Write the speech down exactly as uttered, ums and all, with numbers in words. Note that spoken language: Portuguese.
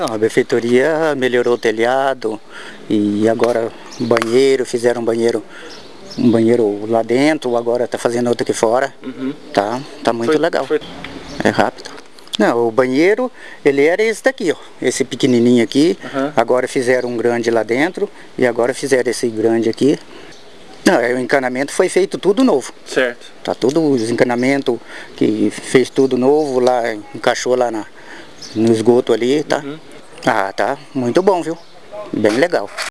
A prefeitura melhorou o telhado e agora banheiro, fizeram um banheiro, um banheiro lá dentro, agora está fazendo outro aqui fora. Uhum. Tá, tá muito foi, legal. Foi... É rápido. Não, o banheiro, ele era esse daqui, ó, esse pequenininho aqui, uhum. Agora fizeram um grande lá dentro e agora fizeram esse grande aqui. Não, o encanamento foi feito tudo novo. Certo. Tá tudo, os encanamentos que fez tudo novo lá, encaixou lá na, no esgoto ali, tá? Uhum. Ah, tá muito bom, viu? Bem legal.